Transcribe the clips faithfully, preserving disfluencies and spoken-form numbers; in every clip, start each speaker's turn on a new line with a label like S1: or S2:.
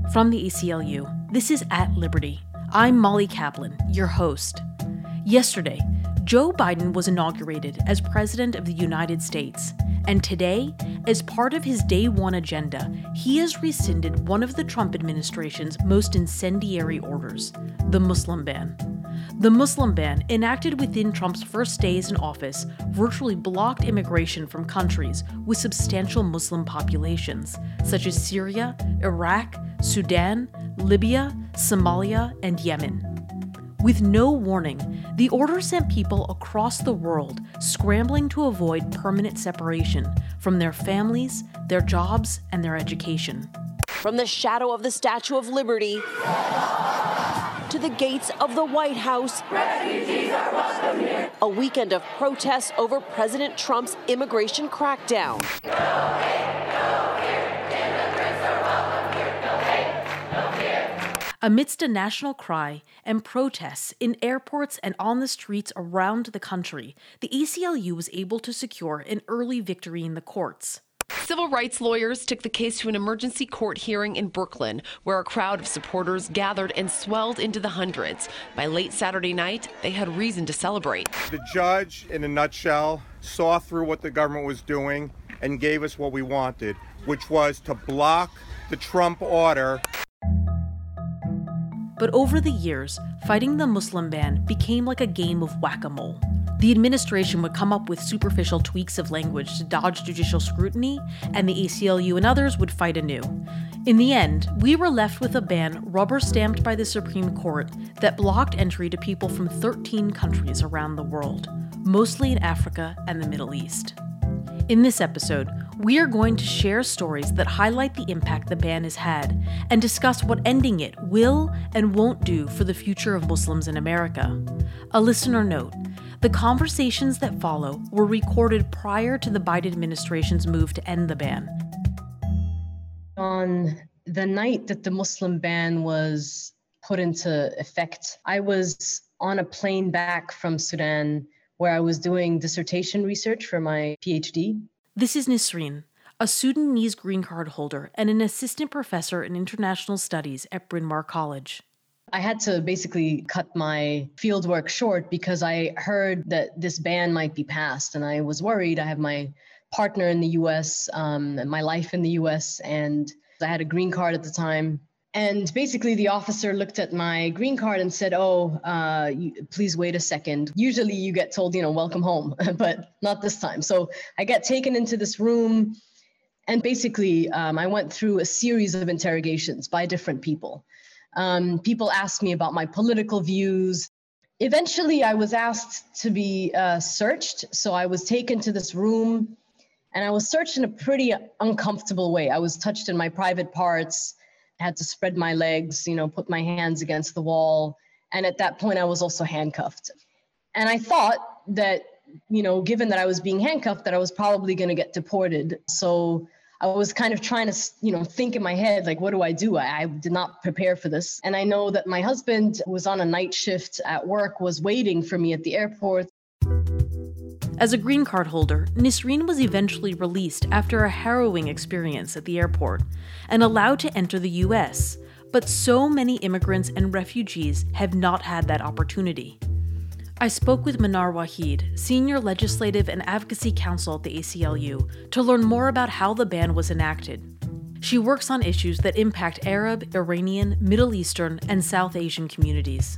S1: From the A C L U, this is At Liberty. I'm Molly Kaplan, your host. Yesterday, Joe Biden was inaugurated as President of the United States, and today, as part of his day one agenda, he has rescinded one of the Trump administration's most incendiary orders, the Muslim ban. The Muslim ban, enacted within Trump's first days in office, virtually blocked immigration from countries with substantial Muslim populations, such as Syria, Iraq, Sudan, Libya, Somalia, and Yemen. With no warning, the order sent people across the world scrambling to avoid permanent separation from their families, their jobs, and their education.
S2: From the shadow of the Statue of Liberty to the gates of the White House, refugees are welcome here. A weekend of protests over President Trump's immigration crackdown. No hate, no fear. Immigrants are welcome here. No hate, no fear.
S1: Amidst a national cry and protests in airports and on the streets around the country, the A C L U was able to secure an early victory in the courts.
S3: Civil rights lawyers took the case to an emergency court hearing in Brooklyn, where a crowd of supporters gathered and swelled into the hundreds. By late Saturday night, they had reason to celebrate.
S4: The judge, in a nutshell, saw through what the government was doing and gave us what we wanted, which was to block the Trump order.
S1: But over the years, fighting the Muslim ban became like a game of whack-a-mole. The administration would come up with superficial tweaks of language to dodge judicial scrutiny, and the A C L U and others would fight anew. In the end, we were left with a ban rubber-stamped by the Supreme Court that blocked entry to people from thirteen countries around the world, mostly in Africa and the Middle East. In this episode, we are going to share stories that highlight the impact the ban has had and discuss what ending it will and won't do for the future of Muslims in America. A listener note: the conversations that follow were recorded prior to the Biden administration's move to end the ban.
S5: On the night that the Muslim ban was put into effect, I was on a plane back from Sudan where I was doing dissertation research for my PhD.
S1: This is Nisreen, a Sudanese green card holder and an assistant professor in international studies at Bryn Mawr College.
S5: I had to basically cut my fieldwork short because I heard that this ban might be passed, and I was worried. I have my partner in the U S, um, and my life in the U S, and I had a green card at the time. And basically the officer looked at my green card and said, oh, uh, you, please wait a second. Usually you get told, you know, welcome home, but not this time. So I get taken into this room, and basically um, I went through a series of interrogations by different people. Um, people asked me about my political views. Eventually, I was asked to be uh, searched. So I was taken to this room, and I was searched in a pretty uncomfortable way. I was touched in my private parts, had to spread my legs, you know, put my hands against the wall. And at that point, I was also handcuffed. And I thought that, you know, given that I was being handcuffed, that I was probably going to get deported. So I was kind of trying to, you know, think in my head, like, what do I do? I, I did not prepare for this. And I know that my husband, who was on a night shift at work, was waiting for me at the airport.
S1: As a green card holder, Nisreen was eventually released after a harrowing experience at the airport and allowed to enter the U S. But so many immigrants and refugees have not had that opportunity. I spoke with Manar Wahid, Senior Legislative and Advocacy Counsel at the A C L U, to learn more about how the ban was enacted. She works on issues that impact Arab, Iranian, Middle Eastern, and South Asian communities.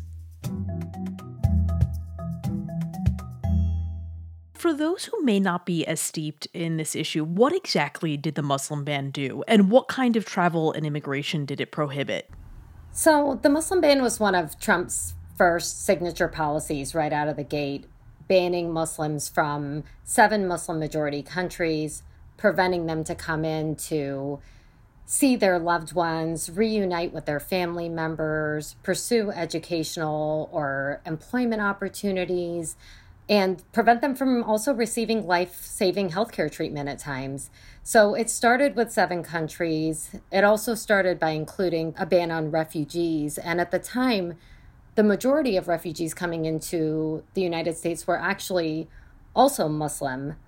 S1: For those who may not be as steeped in this issue, what exactly did the Muslim ban do, and what kind of travel and immigration did it prohibit?
S6: So the Muslim ban was one of Trump's first signature policies right out of the gate, banning Muslims from seven Muslim-majority countries, preventing them to come in to see their loved ones, reunite with their family members, pursue educational or employment opportunities, and prevent them from also receiving life-saving healthcare treatment at times. So it started with seven countries. It also started by including a ban on refugees. And at the time, the majority of refugees coming into the United States were actually also Muslim.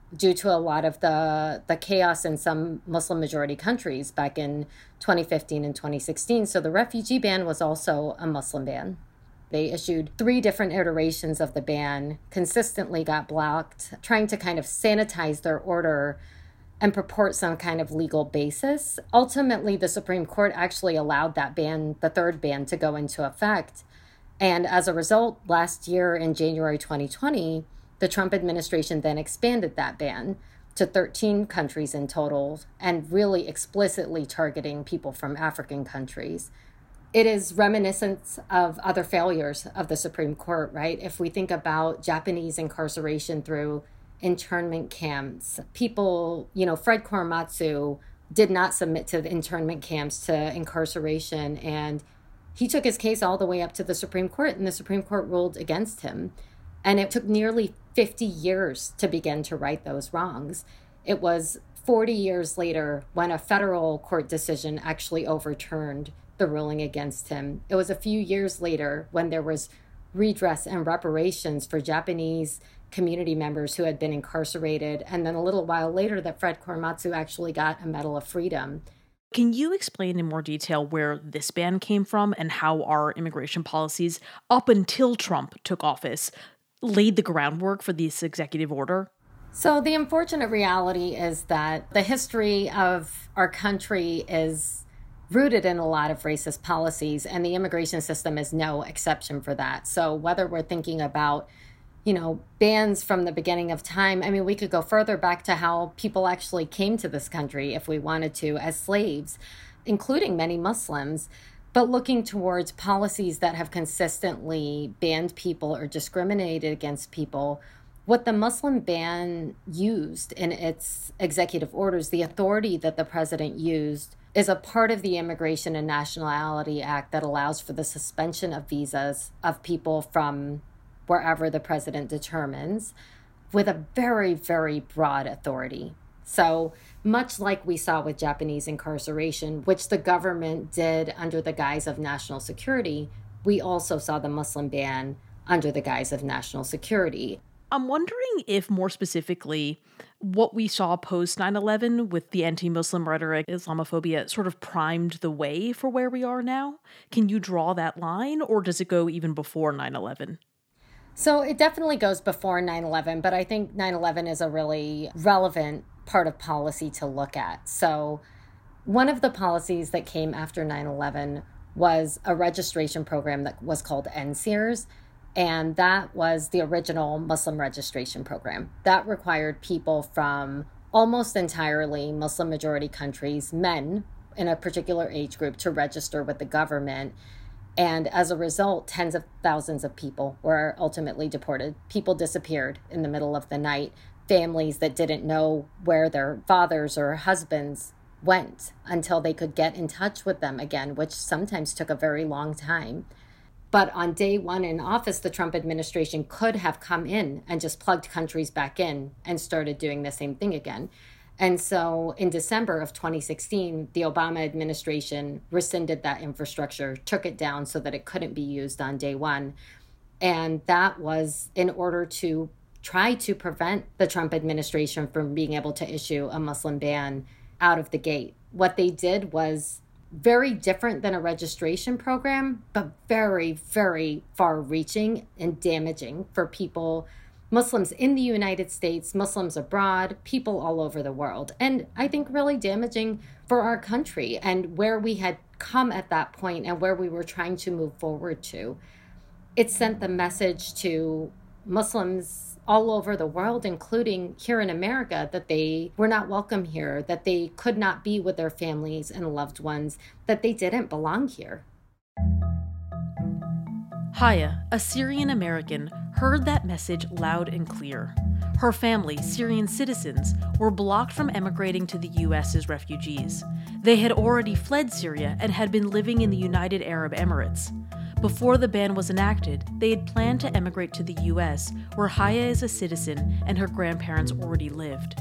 S6: due to a lot of the, the chaos in some Muslim-majority countries back in twenty fifteen and twenty sixteen. So the refugee ban was also a Muslim ban. They issued three different iterations of the ban, consistently got blocked, trying to kind of sanitize their order and purport some kind of legal basis. Ultimately, the Supreme Court actually allowed that ban, the third ban, to go into effect. And as a result, last year in January twenty twenty, the Trump administration then expanded that ban to thirteen countries in total and really explicitly targeting people from African countries. It is reminiscent of other failures of the Supreme Court, right? If we think about Japanese incarceration through internment camps, people, you know, Fred Korematsu did not submit to the internment camps to incarceration, and he took his case all the way up to the Supreme Court, and the Supreme Court ruled against him. And it took nearly fifty years to begin to right those wrongs. It was forty years later when a federal court decision actually overturned the ruling against him. It was a few years later when there was redress and reparations for Japanese community members who had been incarcerated. And then a little while later that Fred Korematsu actually got a Medal of Freedom.
S1: Can you explain in more detail where this ban came from and how our immigration policies up until Trump took office laid the groundwork for this executive order?
S6: So the unfortunate reality is that the history of our country is rooted in a lot of racist policies, and the immigration system is no exception for that. So whether we're thinking about, you know, bans from the beginning of time, I mean, we could go further back to how people actually came to this country if we wanted to as slaves, including many Muslims, but looking towards policies that have consistently banned people or discriminated against people. What the Muslim ban used in its executive orders, the authority that the president used, is a part of the Immigration and Nationality Act that allows for the suspension of visas of people from wherever the president determines, with a very, very broad authority. So much like we saw with Japanese incarceration, which the government did under the guise of national security, we also saw the Muslim ban under the guise of national security.
S1: I'm wondering if, more specifically, what we saw post nine eleven with the anti-Muslim rhetoric, Islamophobia, sort of primed the way for where we are now. Can you draw that line, or does it go even before nine eleven?
S6: So it definitely goes before nine eleven, but I think nine eleven is a really relevant part of policy to look at. So one of the policies that came after nine eleven was a registration program that was called N S E E R S. And that was the original Muslim registration program. That required people from almost entirely Muslim majority countries, men in a particular age group, to register with the government. And as a result, tens of thousands of people were ultimately deported. People disappeared in the middle of the night. Families that didn't know where their fathers or husbands went until they could get in touch with them again, which sometimes took a very long time. But on day one in office, the Trump administration could have come in and just plugged countries back in and started doing the same thing again. And so in December of twenty sixteen, the Obama administration rescinded that infrastructure, took it down so that it couldn't be used on day one. And that was in order to try to prevent the Trump administration from being able to issue a Muslim ban out of the gate. What they did was very different than a registration program, but very, very far-reaching and damaging for people, Muslims in the United States, Muslims abroad, people all over the world. And I think really damaging for our country and where we had come at that point and where we were trying to move forward to. It sent the message to Muslims all over the world, including here in America, that they were not welcome here, that they could not be with their families and loved ones, that they didn't belong here.
S1: Haya, a Syrian American, heard that message loud and clear. Her family, Syrian citizens, were blocked from emigrating to the U S as refugees. They had already fled Syria and had been living in the United Arab Emirates. Before the ban was enacted, they had planned to emigrate to the U S, where Haya is a citizen and her grandparents already lived.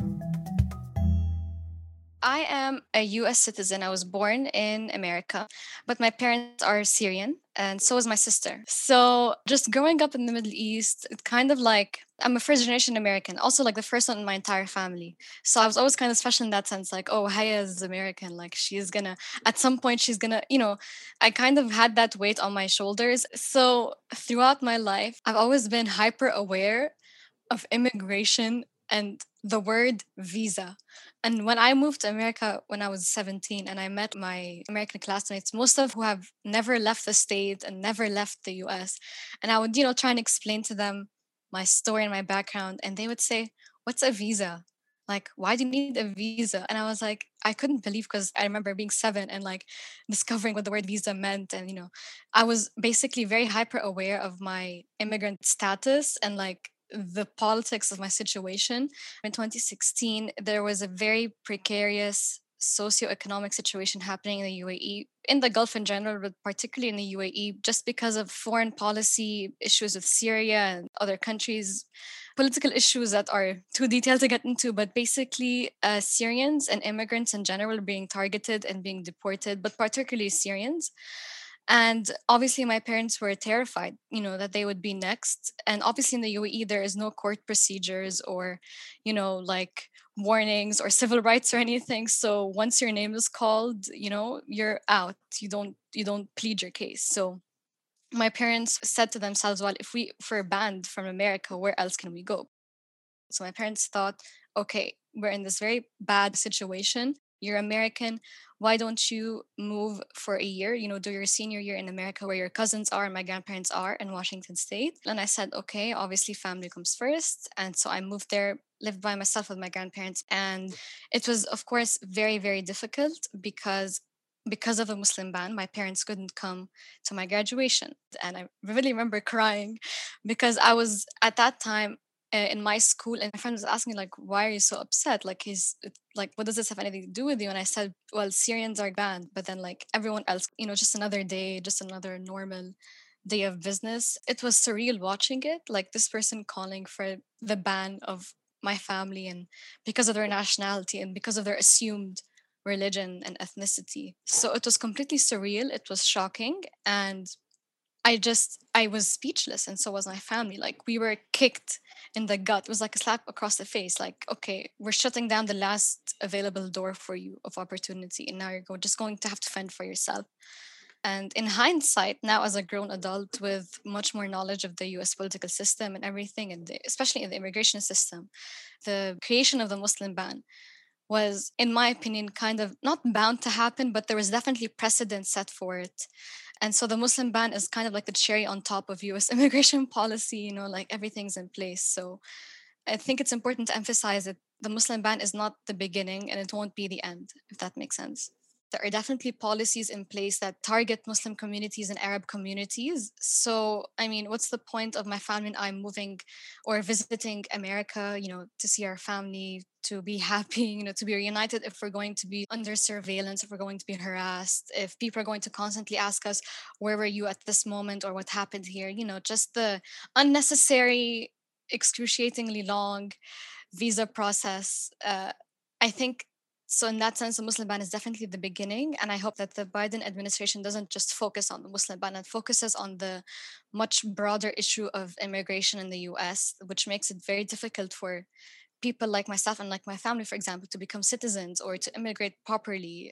S7: I am a U S citizen. I was born in America, but my parents are Syrian. and so is my sister. So just growing up in the Middle East, it's kind of like I'm a first generation American, also like the first one in my entire family. So I was always kind of special in that sense, like, oh, Haya is American, like she's gonna, at some point she's gonna, you know, I kind of had that weight on my shoulders. So throughout my life, I've always been hyper aware of immigration and the word visa. And when I moved to America when I was seventeen and I met my American classmates, most of who have never left the state and never left the U S, and I would, you know, try and explain to them my story and my background, and they would say, what's a visa? Like, why do you need a visa? And I was like, I couldn't believe, because I remember being seven and like discovering what the word visa meant. And, you know, I was basically very hyper aware of my immigrant status and like the politics of my situation. In twenty sixteen, there was a very precarious socioeconomic situation happening in the U A E, in the Gulf in general, but particularly in the U A E, just because of foreign policy issues with Syria and other countries, political issues that are too detailed to get into. But basically, uh, Syrians and immigrants in general are being targeted and being deported, but particularly Syrians. And obviously, my parents were terrified, you know, that they would be next. And obviously, in the U A E, there is no court procedures or, you know, like warnings or civil rights or anything. So once your name is called, you know, you're out. You don't you don't plead your case. So my parents said to themselves, well, if we if we're banned from America, where else can we go? So my parents thought, okay, we're in this very bad situation. You're American. Why don't you move for a year, you know, do your senior year in America where your cousins are and my grandparents are in Washington State? And I said, okay, obviously family comes first. And so I moved there, lived by myself with my grandparents. And it was, of course, very, very difficult because because of the Muslim ban, my parents couldn't come to my graduation. And I really remember crying because I was at that time uh, in my school, and my friend was asking me, like, why are you so upset? Like, he's like, what does this have anything to do with you? And I said, well, Syrians are banned, but then like everyone else, you know, just another day, just another normal day of business. It was surreal watching it, like this person calling for the ban of my family, and because of their nationality and because of their assumed religion and ethnicity. So it was completely surreal. It was shocking. And I just, I was speechless, and so was my family. Like, we were kicked in the gut. It was like a slap across the face. Like, okay, we're shutting down the last available door for you of opportunity, and now you're go- just going to have to fend for yourself. And in hindsight, now as a grown adult with much more knowledge of the U S political system and everything, and the, especially in the immigration system, the creation of the Muslim ban was, in my opinion, kind of not bound to happen, but there was definitely precedent set for it. And so the Muslim ban is kind of like the cherry on top of U S immigration policy, you know, like everything's in place. So I think it's important to emphasize that the Muslim ban is not the beginning and it won't be the end, if that makes sense. There are definitely policies in place that target Muslim communities and Arab communities. So, I mean, what's the point of my family and I moving or visiting America, you know, to see our family, to be happy, you know, to be reunited, if we're going to be under surveillance, if we're going to be harassed, if people are going to constantly ask us, where were you at this moment, or what happened here? You know, just the unnecessary, excruciatingly long visa process. Uh, I think So in that sense, the Muslim ban is definitely the beginning. And I hope that the Biden administration doesn't just focus on the Muslim ban, and focuses on the much broader issue of immigration in the U S, which makes it very difficult for people like myself and like my family, for example, to become citizens or to immigrate properly.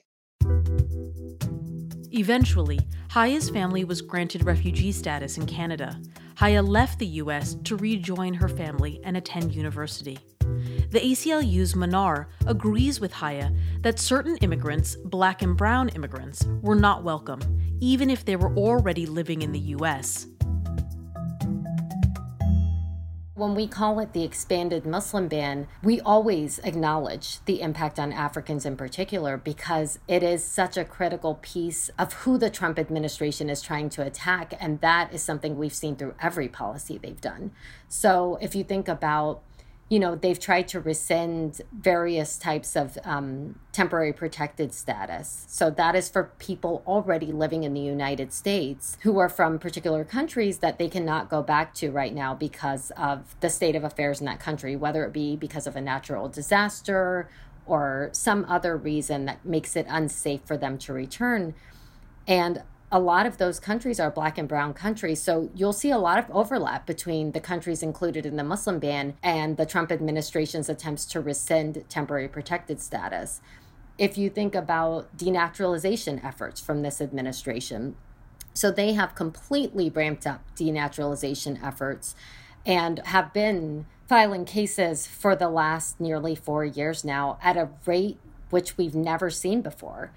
S1: Eventually, Haya's family was granted refugee status in Canada. Haya left the U S to rejoin her family and attend university. The A C L U's Manar agrees with Haya that certain immigrants, Black and brown immigrants, were not welcome, even if they were already living in the U S.
S6: When we call it the expanded Muslim ban, we always acknowledge the impact on Africans in particular, because it is such a critical piece of who the Trump administration is trying to attack. And that is something we've seen through every policy they've done. So if you think about, you know, they've tried to rescind various types of um, temporary protected status. So that is for people already living in the United States who are from particular countries that they cannot go back to right now because of the state of affairs in that country, whether it be because of a natural disaster or some other reason that makes it unsafe for them to return. And a lot of those countries are Black and brown countries. So you'll see a lot of overlap between the countries included in the Muslim ban and the Trump administration's attempts to rescind temporary protected status. If you think about denaturalization efforts from this administration, so they have completely ramped up denaturalization efforts and have been filing cases for the last nearly four years now at a rate which we've never seen before.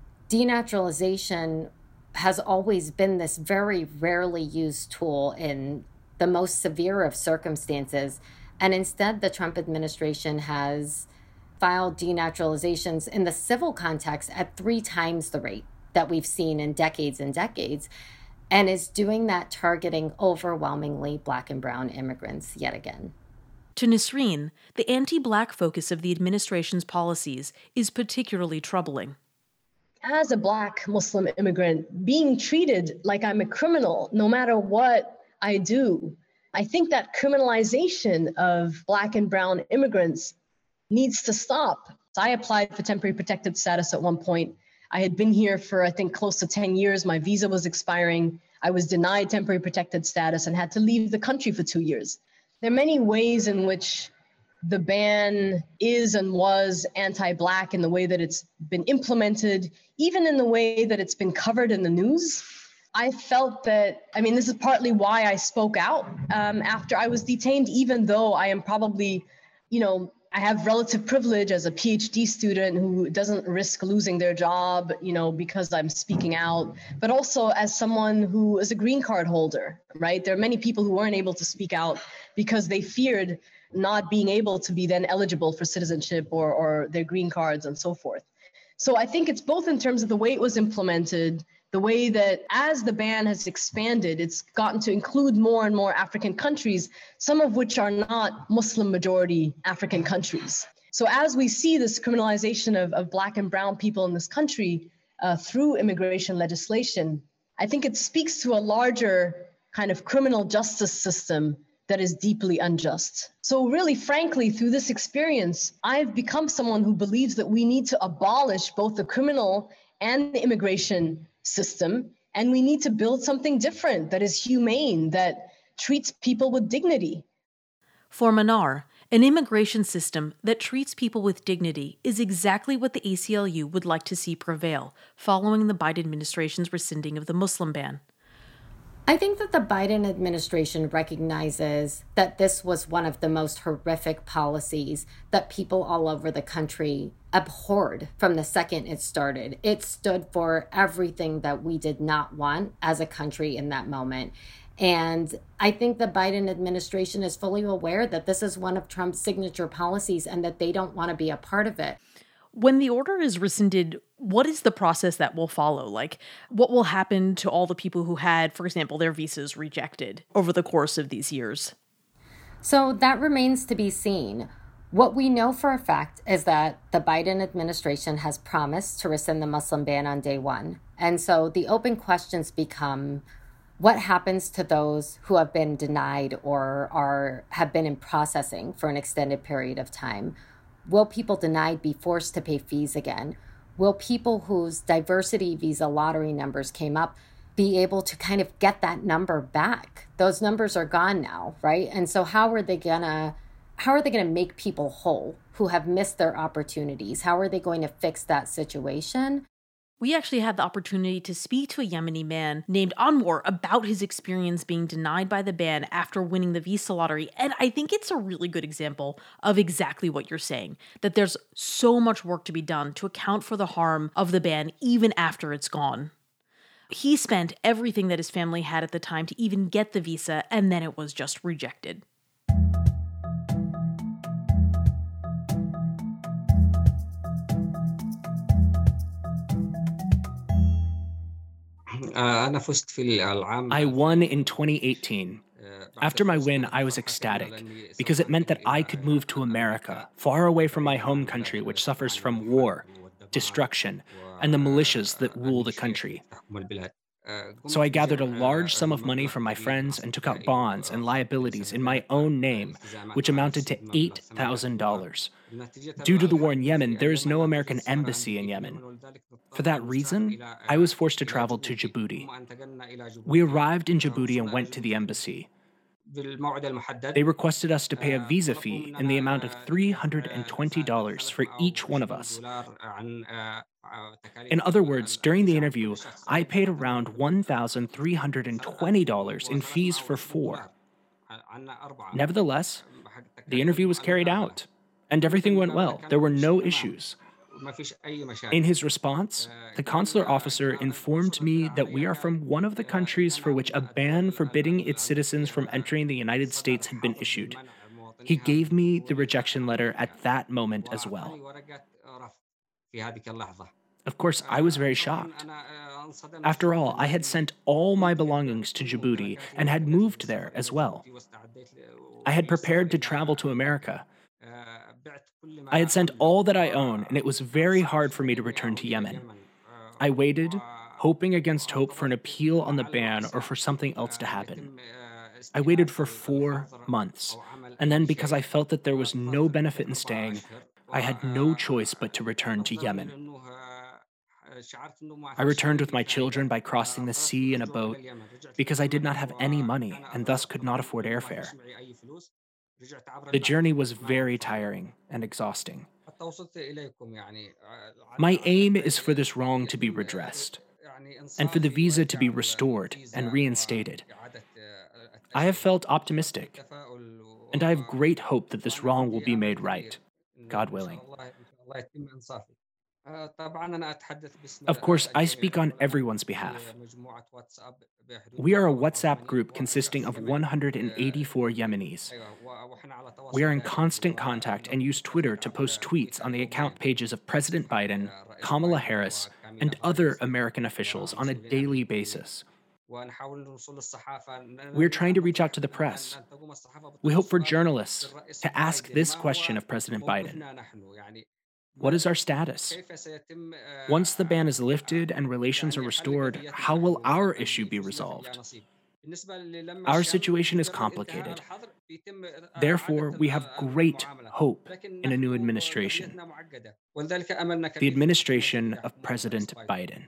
S6: Denaturalization has always been this very rarely used tool in the most severe of circumstances. And instead, the Trump administration has filed denaturalizations in the civil context at three times the rate that we've seen in decades and decades, and is doing that targeting overwhelmingly Black and brown immigrants yet again.
S1: To Nisreen, the anti-Black focus of the administration's policies is particularly troubling.
S5: As a Black Muslim immigrant, being treated like I'm a criminal no matter what I do, I think that criminalization of Black and brown immigrants needs to stop. So I applied for temporary protected status at one point. I had been here for, I think, close to ten years. My visa was expiring. I was denied temporary protected status and had to leave the country for two years. There are many ways in which the ban is and was anti-Black in the way that it's been implemented, even in the way that it's been covered in the news. I felt that, I mean, this is partly why I spoke out um, after I was detained, even though I am probably, you know, I have relative privilege as a PhD student who doesn't risk losing their job, you know, because I'm speaking out, but also as someone who is a green card holder, right? There are many people who weren't able to speak out because they feared not being able to be then eligible for citizenship or, or their green cards and so forth. So I think it's both in terms of the way it was implemented, the way that as the ban has expanded, it's gotten to include more and more African countries, some of which are not Muslim majority African countries. So as we see this criminalization of, of Black and brown people in this country uh, through immigration legislation, I think it speaks to a larger kind of criminal justice system that is deeply unjust. So really, frankly, through this experience, I've become someone who believes that we need to abolish both the criminal and the immigration system, and we need to build something different that is humane, that treats people with dignity.
S1: For Manar, an immigration system that treats people with dignity is exactly what the A C L U would like to see prevail following the Biden administration's rescinding of the Muslim ban.
S6: I think that the Biden administration recognizes that this was one of the most horrific policies that people all over the country abhorred from the second it started. It stood for everything that we did not want as a country in that moment. And I think the Biden administration is fully aware that this is one of Trump's signature policies and that they don't want to be a part of it.
S1: When the order is rescinded, what is the process that will follow? Like, what will happen to all the people who had, for example, their visas rejected over the course of these years?
S6: So that remains to be seen. What we know for a fact is that the Biden administration has promised to rescind the Muslim ban on day one. And so the open questions become, what happens to those who have been denied or are have been in processing for an extended period of time? Will people denied be forced to pay fees again? Will people whose diversity visa lottery numbers came up be able to kind of get that number back? Those numbers are gone now, right? And so how are they gonna how are they gonna make people whole who have missed their opportunities? How are they going to fix that situation?
S1: We actually had the opportunity to speak to a Yemeni man named Anwar about his experience being denied by the ban after winning the visa lottery. And I think it's a really good example of exactly what you're saying, that there's so much work to be done to account for the harm of the ban even after it's gone. He spent everything that his family had at the time to even get the visa, and then it was just rejected.
S8: I won in twenty eighteen. After my win, I was ecstatic because it meant that I could move to America, far away from my home country, which suffers from war, destruction, and the militias that rule the country. So I gathered a large sum of money from my friends and took out bonds and liabilities in my own name, which amounted to eight thousand dollars. Due to the war in Yemen, there is no American embassy in Yemen. For that reason, I was forced to travel to Djibouti. We arrived in Djibouti and went to the embassy. They requested us to pay a visa fee in the amount of three hundred twenty dollars for each one of us. In other words, during the interview, I paid around one thousand three hundred twenty dollars in fees for four. Nevertheless, the interview was carried out, and everything went well. There were no issues. In his response, the consular officer informed me that we are from one of the countries for which a ban forbidding its citizens from entering the United States had been issued. He gave me the rejection letter at that moment as well. Of course, I was very shocked. After all, I had sent all my belongings to Djibouti and had moved there as well. I had prepared to travel to America. I had sent all that I own, and it was very hard for me to return to Yemen. I waited, hoping against hope for an appeal on the ban or for something else to happen. I waited for four months, and then because I felt that there was no benefit in staying, I had no choice but to return to Yemen. I returned with my children by crossing the sea in a boat because I did not have any money and thus could not afford airfare. The journey was very tiring and exhausting. My aim is for this wrong to be redressed, and for the visa to be restored and reinstated. I have felt optimistic, and I have great hope that this wrong will be made right, God willing. Of course, I speak on everyone's behalf. We are a WhatsApp group consisting of one hundred eighty-four Yemenis. We are in constant contact and use Twitter to post tweets on the account pages of President Biden, Kamala Harris, and other American officials on a daily basis. We're trying to reach out to the press. We hope for journalists to ask this question of President Biden. What is our status? Once the ban is lifted and relations are restored, how will our issue be resolved? Our situation is complicated. Therefore, we have great hope in a new administration, the administration of President Biden.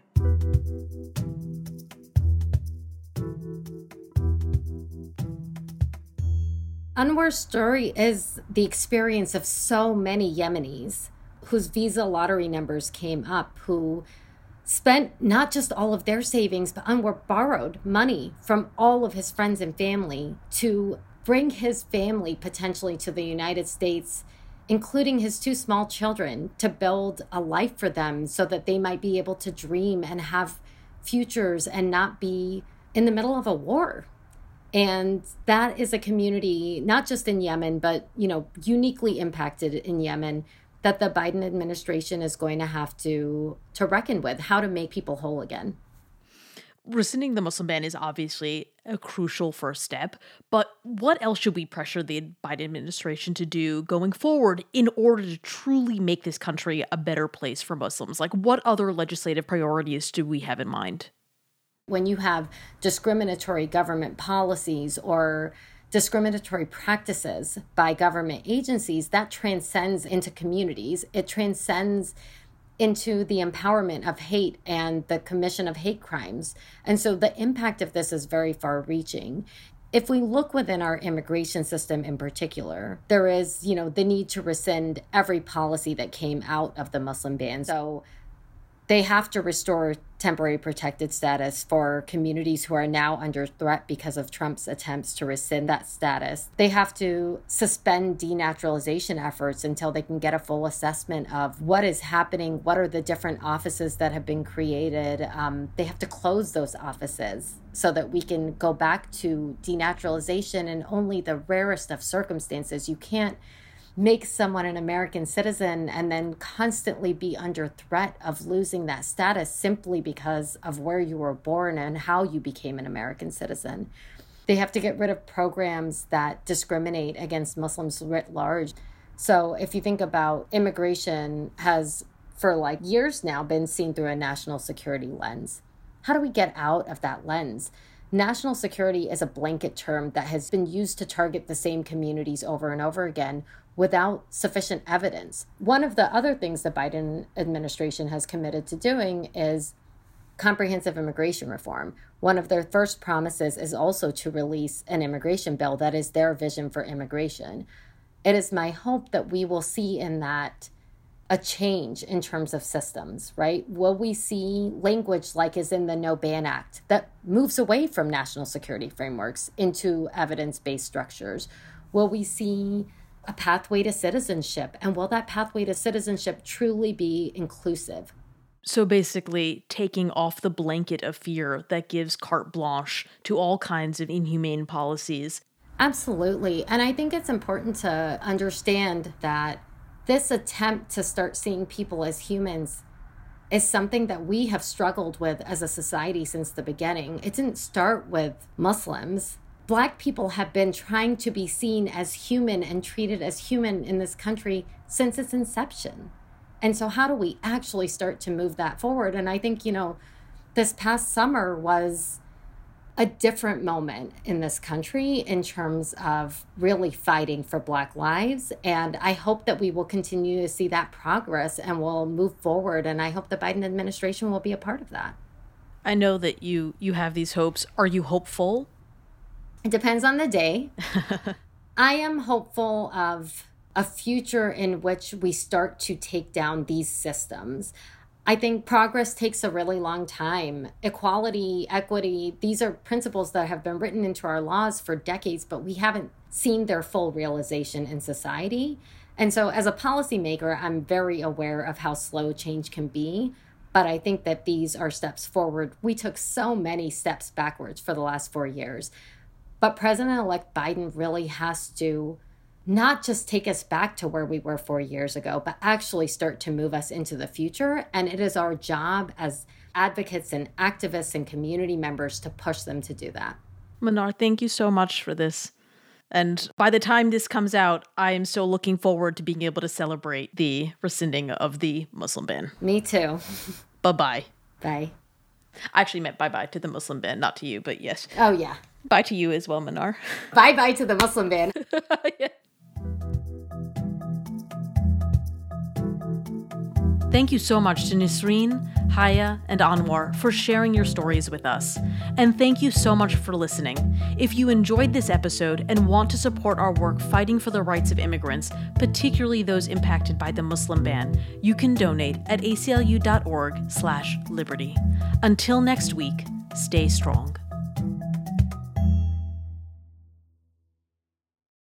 S6: Anwar's story is the experience of so many Yemenis whose visa lottery numbers came up, who spent not just all of their savings, but Anwar borrowed money from all of his friends and family to bring his family potentially to the United States, including his two small children, to build a life for them so that they might be able to dream and have futures and not be in the middle of a war. And that is a community, not just in Yemen, but, you know, uniquely impacted in Yemen, that the Biden administration is going to have to to reckon with, how to make people whole again.
S1: Rescinding the Muslim ban is obviously a crucial first step, but what else should we pressure the Biden administration to do going forward in order to truly make this country a better place for Muslims? Like, what other legislative priorities do we have in mind?
S6: When you have discriminatory government policies or discriminatory practices by government agencies, that transcends into communities. It transcends into the empowerment of hate and the commission of hate crimes. And so the impact of this is very far-reaching. If we look within our immigration system in particular, there is, you know, the need to rescind every policy that came out of the Muslim ban. So they have to restore temporary protected status for communities who are now under threat because of Trump's attempts to rescind that status. They have to suspend denaturalization efforts until they can get a full assessment of what is happening, what are the different offices that have been created. Um, they have to close those offices so that we can go back to denaturalization in only the rarest of circumstances. You can't make someone an American citizen and then constantly be under threat of losing that status simply because of where you were born and how you became an American citizen. They have to get rid of programs that discriminate against Muslims writ large. So if you think about immigration has for like years now been seen through a national security lens. How do we get out of that lens? National security is a blanket term that has been used to target the same communities over and over again without sufficient evidence. One of the other things the Biden administration has committed to doing is comprehensive immigration reform. One of their first promises is also to release an immigration bill that is their vision for immigration. It is my hope that we will see in that a change in terms of systems, right? Will we see language like is in the No Ban Act that moves away from national security frameworks into evidence-based structures? Will we see a pathway to citizenship? And will that pathway to citizenship truly be inclusive?
S1: So basically, taking off the blanket of fear that gives carte blanche to all kinds of inhumane policies.
S6: Absolutely. And I think it's important to understand that this attempt to start seeing people as humans is something that we have struggled with as a society since the beginning. It didn't start with Muslims. Black people have been trying to be seen as human and treated as human in this country since its inception. And so how do we actually start to move that forward? And I think, you know, this past summer was a different moment in this country in terms of really fighting for Black lives. And I hope that we will continue to see that progress and we'll move forward. And I hope the Biden administration will be a part of that.
S1: I know that you you have these hopes. Are you hopeful?
S6: It depends on the day. I am hopeful of a future in which we start to take down these systems. I think progress takes a really long time. Equality, equity, these are principles that have been written into our laws for decades, but we haven't seen their full realization in society. And so as a policymaker, I'm very aware of how slow change can be, but I think that these are steps forward. We took so many steps backwards for the last four years. But President-elect Biden really has to not just take us back to where we were four years ago, but actually start to move us into the future. And it is our job as advocates and activists and community members to push them to do that.
S1: Manar, thank you so much for this. And by the time this comes out, I am so looking forward to being able to celebrate the rescinding of the Muslim ban.
S6: Me too.
S1: Bye-bye.
S6: Bye.
S1: I actually meant bye-bye to the Muslim ban, not to you, but yes.
S6: Oh, yeah.
S1: Bye to you as well, Manar.
S6: Bye-bye to the Muslim ban.
S1: Yeah. Thank you so much to Nisreen, Haya, and Anwar for sharing your stories with us. And thank you so much for listening. If you enjoyed this episode and want to support our work fighting for the rights of immigrants, particularly those impacted by the Muslim ban, you can donate at A C L U dot org slash liberty. Until next week, stay strong.